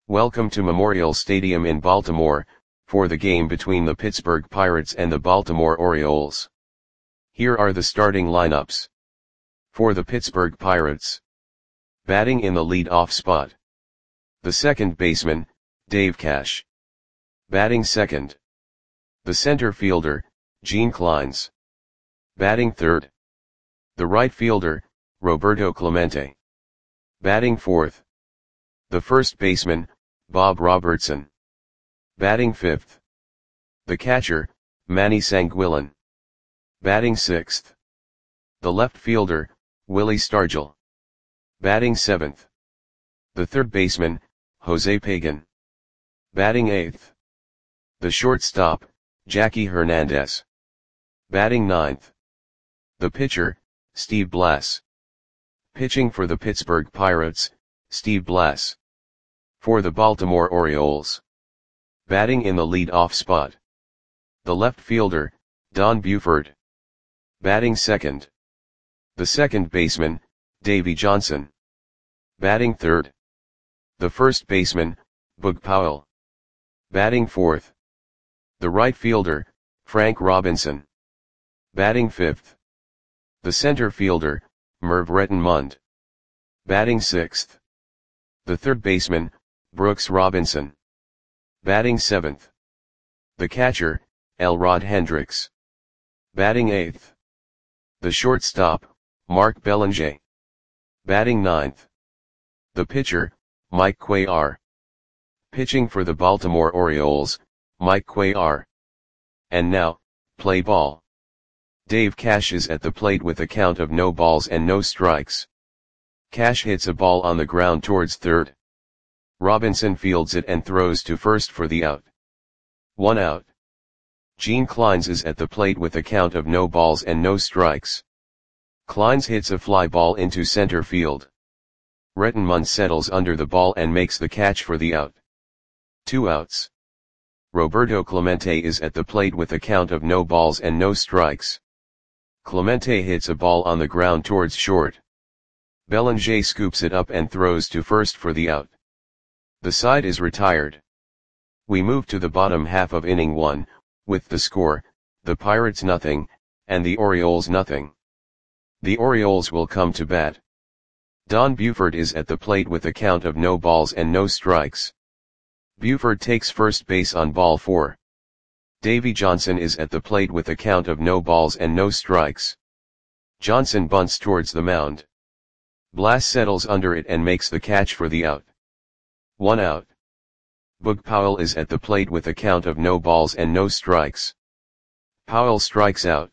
Welcome to Memorial Stadium in Baltimore, for the game between the Pittsburgh Pirates and the Baltimore Orioles. Here are the starting lineups. For the Pittsburgh Pirates. Batting in the lead-off spot. The second baseman, Dave Cash. Batting second. The center fielder, Gene Clines. Batting third. The right fielder, Roberto Clemente. Batting fourth. The first baseman, Bob Robertson. Batting fifth. The catcher, Manny Sanguillén. Batting sixth. The left fielder, Willie Stargell. Batting seventh. The third baseman, Jose Pagan. Batting eighth. The shortstop, Jackie Hernandez. Batting ninth. The pitcher, Steve Blass. Pitching for the Pittsburgh Pirates, Steve Blass. For the Baltimore Orioles. Batting in the lead-off spot. The left fielder, Don Buford. Batting second. The second baseman, Davey Johnson. Batting third. The first baseman, Boog Powell. Batting fourth. The right fielder, Frank Robinson. Batting fifth. The center fielder, Merv Rettenmund. Batting sixth. The third baseman, Brooks Robinson. Batting seventh. The catcher, Elrod Hendricks. Batting eighth. The shortstop, Mark Belanger. Batting ninth. The pitcher, Mike Cuellar. Pitching for the Baltimore Orioles, Mike Cuellar. And now, play ball. Dave Cash is at the plate with a count of no balls and no strikes. Cash hits a ball on the ground towards third. Robinson fields it and throws to first for the out. 1 out. Gene Clines is at the plate with a count of no balls and no strikes. Clines hits a fly ball into center field. Rettenmund settles under the ball and makes the catch for the out. 2 outs. Roberto Clemente is at the plate with a count of no balls and no strikes. Clemente hits a ball on the ground towards short. Belanger scoops it up and throws to first for the out. The side is retired. We move to the bottom half of inning 1, with the score, the Pirates nothing, and the Orioles nothing. The Orioles will come to bat. Don Buford is at the plate with a count of no balls and no strikes. Buford takes first base on ball 4. Davey Johnson is at the plate with a count of no balls and no strikes. Johnson bunts towards the mound. Blass settles under it and makes the catch for the out. 1 out. Boog Powell is at the plate with a count of no balls and no strikes. Powell strikes out.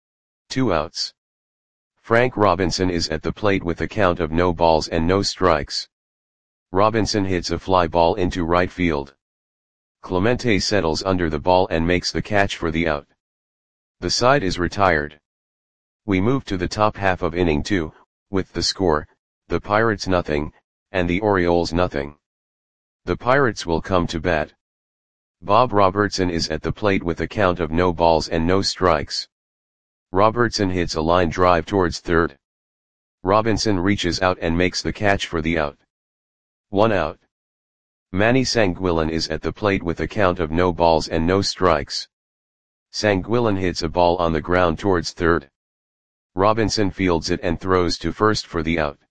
2 outs. Frank Robinson is at the plate with a count of no balls and no strikes. Robinson hits a fly ball into right field. Clemente settles under the ball and makes the catch for the out. The side is retired. We move to the top half of inning 2, with the score, the Pirates nothing, and the Orioles nothing. The Pirates will come to bat. Bob Robertson is at the plate with a count of no balls and no strikes. Robertson hits a line drive towards third. Robinson reaches out and makes the catch for the out. 1 out. Manny Sanguillén is at the plate with a count of no balls and no strikes. Sanguillén hits a ball on the ground towards third. Robinson fields it and throws to first for the out.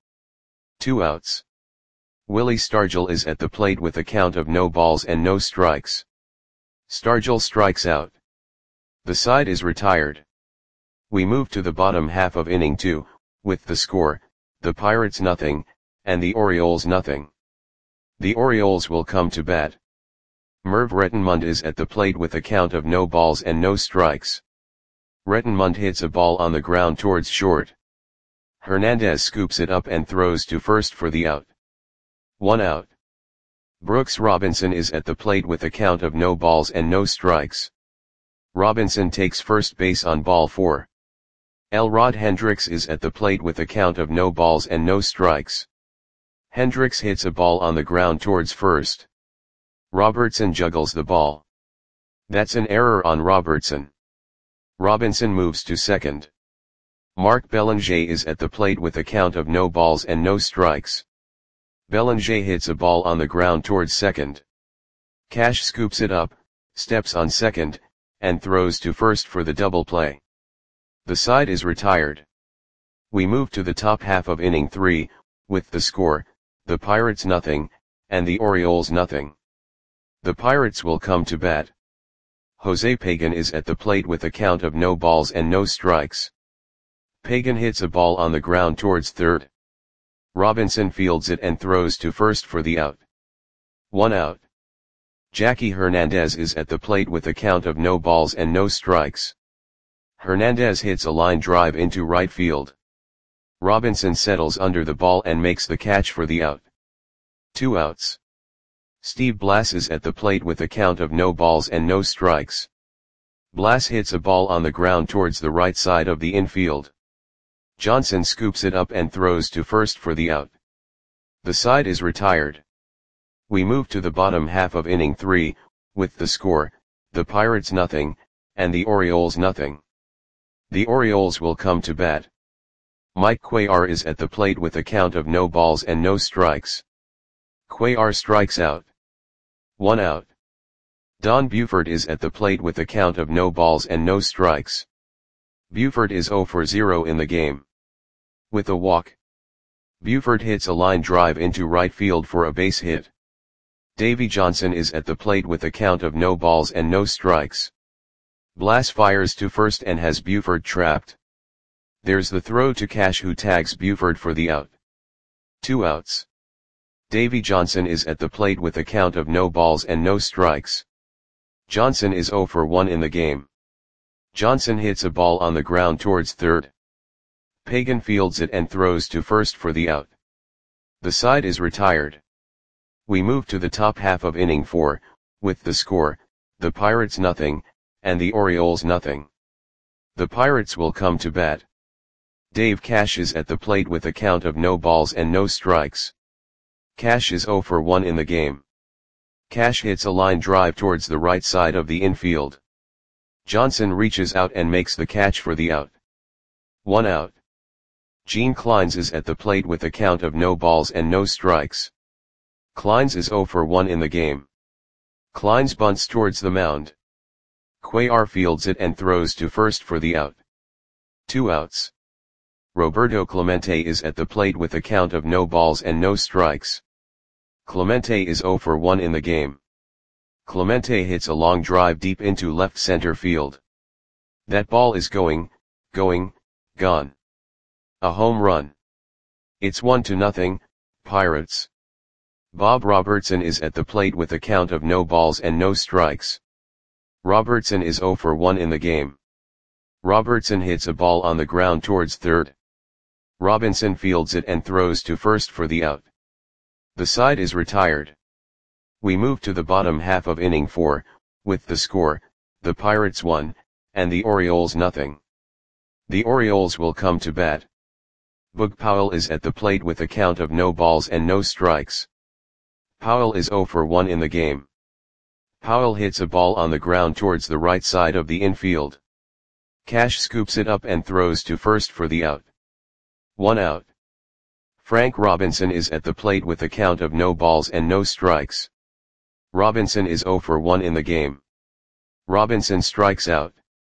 2 outs. Willie Stargell is at the plate with a count of no balls and no strikes. Stargell strikes out. The side is retired. We move to the bottom half of inning 2, with the score, the Pirates nothing, and the Orioles nothing. The Orioles will come to bat. Merv Rettenmund is at the plate with a count of no balls and no strikes. Rettenmund hits a ball on the ground towards short. Hernandez scoops it up and throws to first for the out. 1 out. Brooks Robinson is at the plate with a count of no balls and no strikes. Robinson takes first base on ball 4. Elrod Hendricks is at the plate with a count of no balls and no strikes. Hendricks hits a ball on the ground towards first. Robertson juggles the ball. That's an error on Robertson. Robinson moves to second. Mark Belanger is at the plate with a count of no balls and no strikes. Belanger hits a ball on the ground towards second. Cash scoops it up, steps on second, and throws to first for the double play. The side is retired. We move to the top half of inning 3, with the score, the Pirates nothing, and the Orioles nothing. The Pirates will come to bat. Jose Pagan is at the plate with a count of no balls and no strikes. Pagan hits a ball on the ground towards third. Robinson fields it and throws to first for the out. 1 out. Jackie Hernandez is at the plate with a count of no balls and no strikes. Hernandez hits a line drive into right field. Robinson settles under the ball and makes the catch for the out. 2 outs. Steve Blass is at the plate with a count of no balls and no strikes. Blass hits a ball on the ground towards the right side of the infield. Johnson scoops it up and throws to first for the out. The side is retired. We move to the bottom half of inning 3, with the score, the Pirates nothing, and the Orioles nothing. The Orioles will come to bat. Mike Cuellar is at the plate with a count of no balls and no strikes. Cuellar strikes out. 1 out. Don Buford is at the plate with a count of no balls and no strikes. Buford is 0 for 0 in the game. With a walk, Buford hits a line drive into right field for a base hit. Davy Johnson is at the plate with a count of no balls and no strikes. Blass fires to first and has Buford trapped. There's the throw to Cash, who tags Buford for the out. 2 outs. Davy Johnson is at the plate with a count of no balls and no strikes. Johnson is 0 for 1 in the game. Johnson hits a ball on the ground towards third. Pagan fields it and throws to first for the out. The side is retired. We move to the top half of inning 4, with the score, the Pirates nothing, and the Orioles nothing. The Pirates will come to bat. Dave Cash is at the plate with a count of no balls and no strikes. Cash is 0 for 1 in the game. Cash hits a line drive towards the right side of the infield. Johnson reaches out and makes the catch for the out. 1 out. Gene Clines is at the plate with a count of no balls and no strikes. Clines is 0 for 1 in the game. Clines bunts towards the mound. Cuellar fields it and throws to first for the out. 2 outs. Roberto Clemente is at the plate with a count of no balls and no strikes. Clemente is 0 for 1 in the game. Clemente hits a long drive deep into left center field. That ball is gone. A home run. It's 1-0, Pirates. Bob Robertson is at the plate with a count of no balls and no strikes. Robertson is 0 for 1 in the game. Robertson hits a ball on the ground towards third. Robinson fields it and throws to first for the out. The side is retired. We move to the bottom half of inning 4, with the score, the Pirates 1, and the Orioles nothing. The Orioles will come to bat. Boog Powell is at the plate with a count of no balls and no strikes. Powell is 0 for 1 in the game. Powell hits a ball on the ground towards the right side of the infield. Cash scoops it up and throws to first for the out. 1 out. Frank Robinson is at the plate with a count of no balls and no strikes. Robinson is 0 for 1 in the game. Robinson strikes out.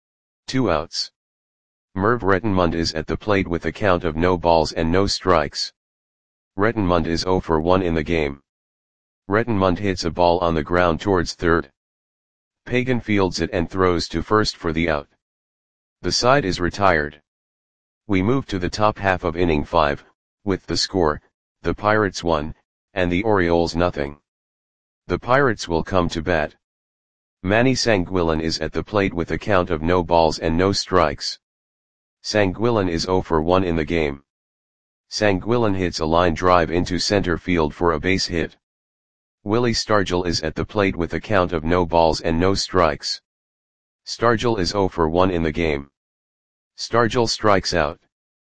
2 outs. Merv Rettenmund is at the plate with a count of no balls and no strikes. Rettenmund is 0 for 1 in the game. Rettenmund hits a ball on the ground towards third. Pagan fields it and throws to first for the out. The side is retired. We move to the top half of inning 5, with the score, the Pirates 1, and the Orioles nothing. The Pirates will come to bat. Manny Sanguillen is at the plate with a count of no balls and no strikes. Sanguillen is 0 for 1 in the game. Sanguillen hits a line drive into center field for a base hit. Willie Stargell is at the plate with a count of no balls and no strikes. Stargell is 0 for 1 in the game. Stargell strikes out.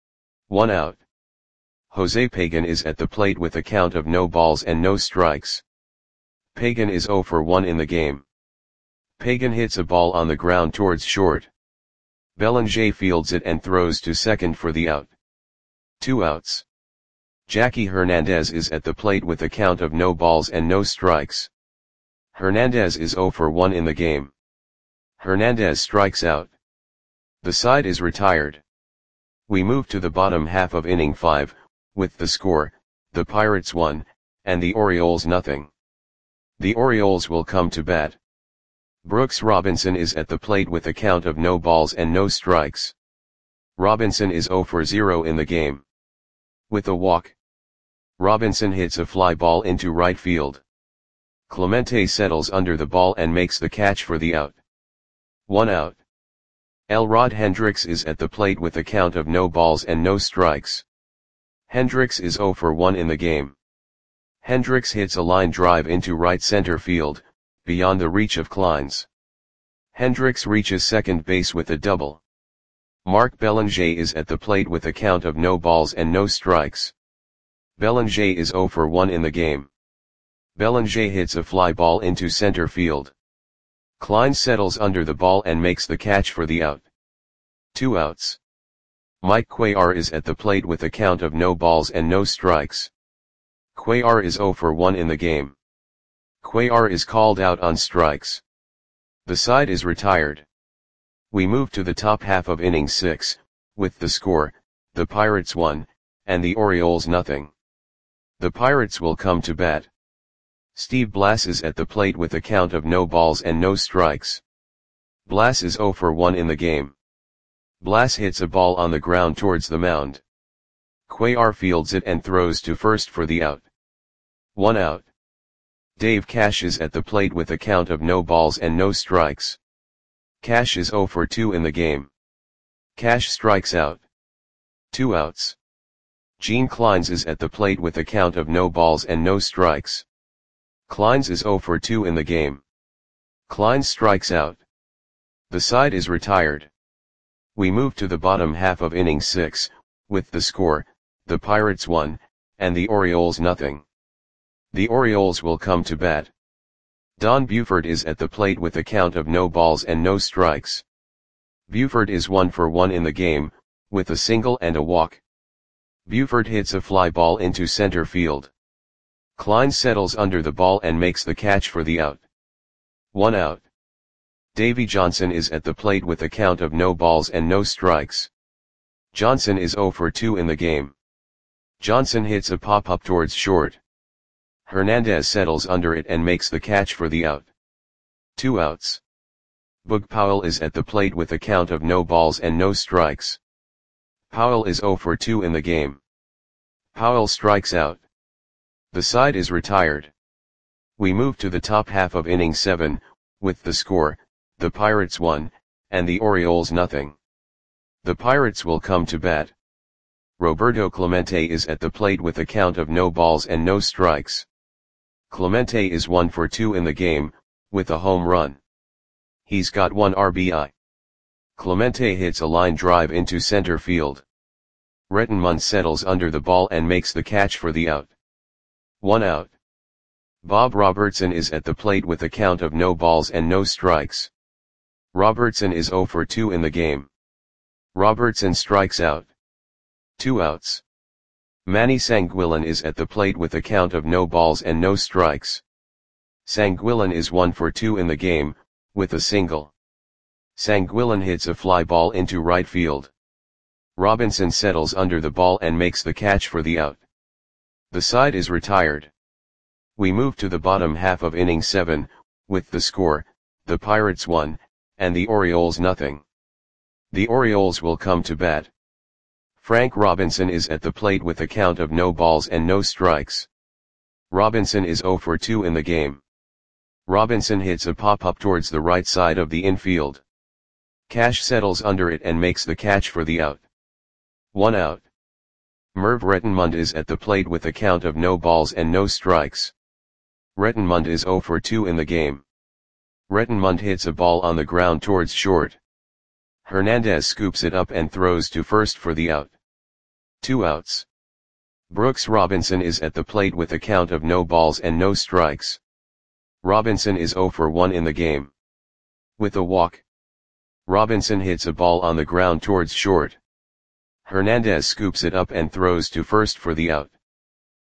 1 out. Jose Pagan is at the plate with a count of no balls and no strikes. Pagan is 0 for 1 in the game. Pagan hits a ball on the ground towards short. Belanger fields it and throws to second for the out. 2 outs. Jackie Hernandez is at the plate with a count of no balls and no strikes. Hernandez is 0 for 1 in the game. Hernandez strikes out. The side is retired. We move to the bottom half of inning 5, with the score, the Pirates 1, and the Orioles nothing. The Orioles will come to bat. Brooks Robinson is at the plate with a count of no balls and no strikes. Robinson is 0 for 0 in the game. With a walk, Robinson hits a fly ball into right field. Clemente settles under the ball and makes the catch for the out. 1 out. Elrod Hendricks is at the plate with a count of no balls and no strikes. Hendricks is 0 for 1 in the game. Hendricks hits a line drive into right center field, beyond the reach of Kleins. Hendricks reaches second base with a double. Mark Belanger is at the plate with a count of no balls and no strikes. Belanger is 0 for 1 in the game. Belanger hits a fly ball into center field. Klein settles under the ball and makes the catch for the out. 2 outs. Mike Cuellar is at the plate with a count of no balls and no strikes. Cuellar is 0 for 1 in the game. Cuellar is called out on strikes. The side is retired. We move to the top half of inning 6, with the score, the Pirates 1, and the Orioles nothing. The Pirates will come to bat. Steve Blass is at the plate with a count of no balls and no strikes. Blass is 0 for 1 in the game. Blass hits a ball on the ground towards the mound. Cuellar fields it and throws to first for the out. 1 out. Dave Cash is at the plate with a count of no balls and no strikes. Cash is 0 for 2 in the game. Cash strikes out. 2 outs. Gene Kleins is at the plate with a count of no balls and no strikes. Kleins is 0 for 2 in the game. Kleins strikes out. The side is retired. We move to the bottom half of inning 6, with the score, the Pirates 1, and the Orioles nothing. The Orioles will come to bat. Don Buford is at the plate with a count of no balls and no strikes. Buford is 1 for 1 in the game, with a single and a walk. Buford hits a fly ball into center field. Klein settles under the ball and makes the catch for the out. 1 out. Davey Johnson is at the plate with a count of no balls and no strikes. Johnson is 0 for 2 in the game. Johnson hits a pop-up towards short. Hernandez settles under it and makes the catch for the out. 2 outs. Boog Powell is at the plate with a count of no balls and no strikes. Powell is 0 for 2 in the game. Powell strikes out. The side is retired. We move to the top half of inning 7, with the score, the Pirates 1, and the Orioles nothing. The Pirates will come to bat. Roberto Clemente is at the plate with a count of no balls and no strikes. Clemente is 1 for 2 in the game, with a home run. He's got 1 RBI. Clemente hits a line drive into center field. Rettenmund settles under the ball and makes the catch for the out. 1 out. Bob Robertson is at the plate with a count of no balls and no strikes. Robertson is 0 for 2 in the game. Robertson strikes out. 2 outs. Manny Sanguillen is at the plate with a count of no balls and no strikes. Sanguillen is 1 for 2 in the game, with a single. Sanguillen hits a fly ball into right field. Robinson settles under the ball and makes the catch for the out. The side is retired. We move to the bottom half of inning 7, with the score, the Pirates 1, and the Orioles nothing. The Orioles will come to bat. Frank Robinson is at the plate with a count of no balls and no strikes. Robinson is 0 for 2 in the game. Robinson hits a pop-up towards the right side of the infield. Cash settles under it and makes the catch for the out. 1 out. Merv Rettenmund is at the plate with a count of no balls and no strikes. Rettenmund is 0 for 2 in the game. Rettenmund hits a ball on the ground towards short. Hernandez scoops it up and throws to first for the out. 2 outs. Brooks Robinson is at the plate with a count of no balls and no strikes. Robinson is 0 for 1 in the game. With a walk, Robinson hits a ball on the ground towards short. Hernandez scoops it up and throws to first for the out.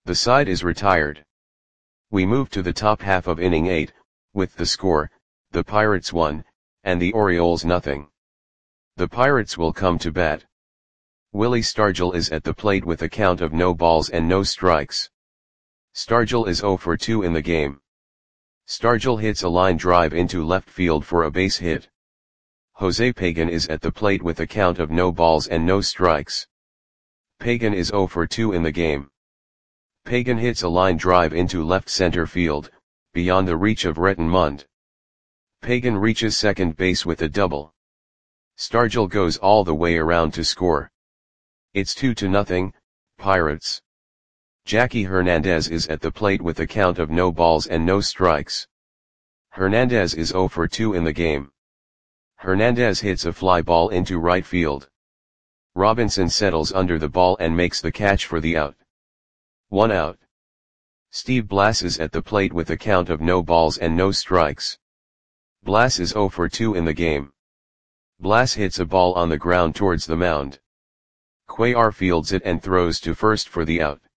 The side is retired. We move to the top half of inning 8, with the score, the Pirates 1, and the Orioles nothing. The Pirates will come to bat. Willie Stargell is at the plate with a count of no balls and no strikes. Stargell is 0 for 2 in the game. Stargell hits a line drive into left field for a base hit. Jose Pagan is at the plate with a count of no balls and no strikes. Pagan is 0 for 2 in the game. Pagan hits a line drive into left center field, beyond the reach of Retton Mund. Pagan reaches second base with a double. Stargell goes all the way around to score. It's 2-0, Pirates. Jackie Hernandez is at the plate with a count of no balls and no strikes. Hernandez is 0 for 2 in the game. Hernandez hits a fly ball into right field. Robinson settles under the ball and makes the catch for the out. 1 out. Steve Blass is at the plate with a count of no balls and no strikes. Blass is 0 for 2 in the game. Blass hits a ball on the ground towards the mound. Cuellar fields it and throws to first for the out.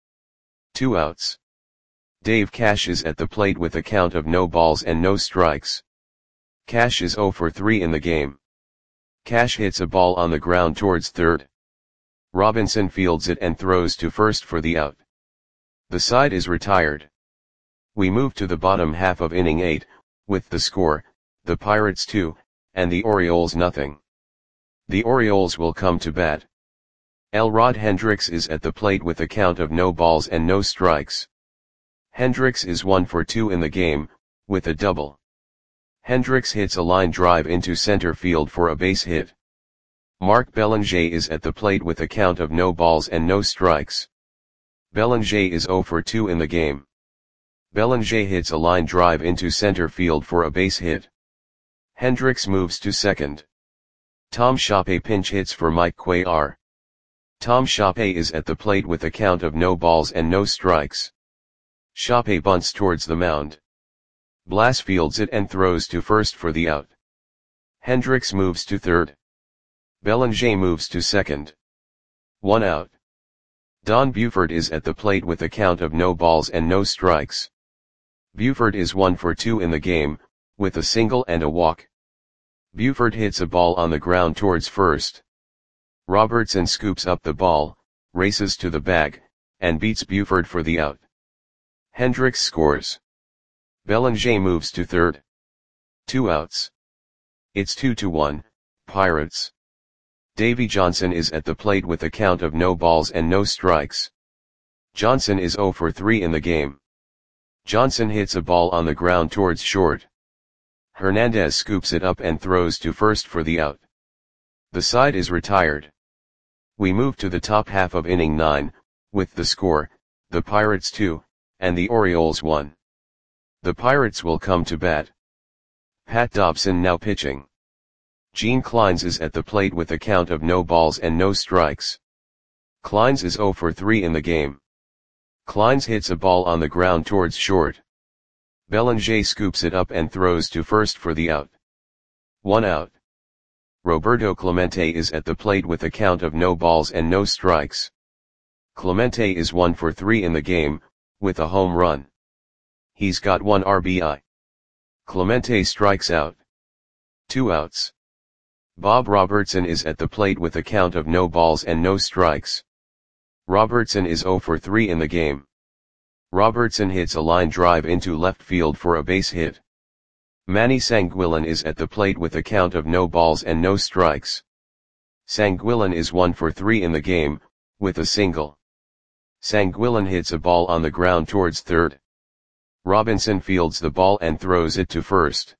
2 outs. Dave Cash is at the plate with a count of no balls and no strikes. Cash is 0 for 3 in the game. Cash hits a ball on the ground towards third. Robinson fields it and throws to first for the out. The side is retired. We move to the bottom half of inning 8, with the score, the Pirates 2, and the Orioles nothing. The Orioles will come to bat. Elrod Hendricks is at the plate with a count of no balls and no strikes. Hendricks is 1 for 2 in the game, with a double. Hendricks hits a line drive into center field for a base hit. Mark Belanger is at the plate with a count of no balls and no strikes. Belanger is 0 for 2 in the game. Belanger hits a line drive into center field for a base hit. Hendricks moves to second. Tom Shoppe pinch hits for Mike Cuellar. Tom Shoppe is at the plate with a count of no balls and no strikes. Shoppe bunts towards the mound. Blass fields it and throws to first for the out. Hendricks moves to third. Belanger moves to second. 1 out. Don Buford is at the plate with a count of no balls and no strikes. Buford is 1 for 2 in the game, with a single and a walk. Buford hits a ball on the ground towards first. Robertson scoops up the ball, races to the bag, and beats Buford for the out. Hendricks scores. Belanger moves to third. 2 outs. It's 2-1, Pirates. Davy Johnson is at the plate with a count of no balls and no strikes. Johnson is 0 for 3 in the game. Johnson hits a ball on the ground towards short. Hernandez scoops it up and throws to first for the out. The side is retired. We move to the top half of inning 9, with the score, the Pirates 2, and the Orioles 1. The Pirates will come to bat. Pat Dobson now pitching. Gene Clines is at the plate with a count of no balls and no strikes. Clines is 0 for 3 in the game. Clines hits a ball on the ground towards short. Belanger scoops it up and throws to first for the out. 1 out. Roberto Clemente is at the plate with a count of no balls and no strikes. Clemente is 1 for 3 in the game, with a home run. He's got 1 RBI. Clemente strikes out. 2 outs. Bob Robertson is at the plate with a count of no balls and no strikes. Robertson is 0 for 3 in the game. Robertson hits a line drive into left field for a base hit. Manny Sanguillen is at the plate with a count of no balls and no strikes. Sanguillen is 1 for 3 in the game, with a single. Sanguillen hits a ball on the ground towards third. Robinson fields the ball and throws it to first.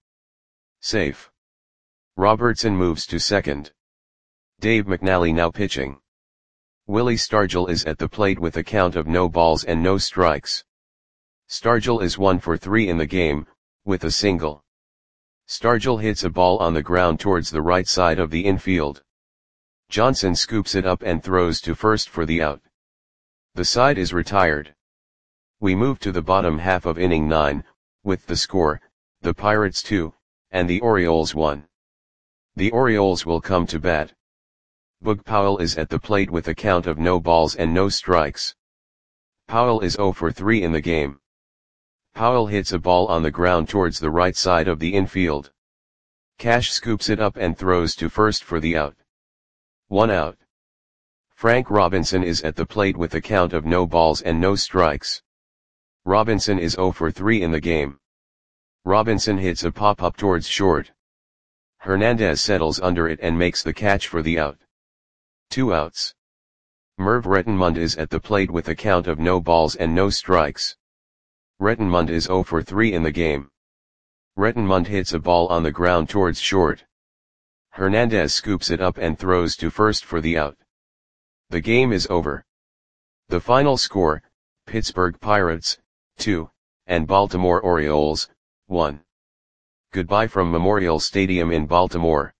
Safe. Robertson moves to second. Dave McNally now pitching. Willie Stargell is at the plate with a count of no balls and no strikes. Stargell is 1 for 3 in the game, with a single. Stargell hits a ball on the ground towards the right side of the infield. Johnson scoops it up and throws to first for the out. The side is retired. We move to the bottom half of inning 9, with the score, the Pirates 2, and the Orioles 1. The Orioles will come to bat. Boog Powell is at the plate with a count of no balls and no strikes. Powell is 0 for 3 in the game. Powell hits a ball on the ground towards the right side of the infield. Cash scoops it up and throws to first for the out. 1 out. Frank Robinson is at the plate with a count of no balls and no strikes. Robinson is 0 for 3 in the game. Robinson hits a pop-up towards short. Hernandez settles under it and makes the catch for the out. 2 outs. Merv Rettenmund is at the plate with a count of no balls and no strikes. Rettenmund is 0 for 3 in the game. Rettenmund hits a ball on the ground towards short. Hernandez scoops it up and throws to first for the out. The game is over. The final score, Pittsburgh Pirates, 2, and Baltimore Orioles, 1. Goodbye from Memorial Stadium in Baltimore.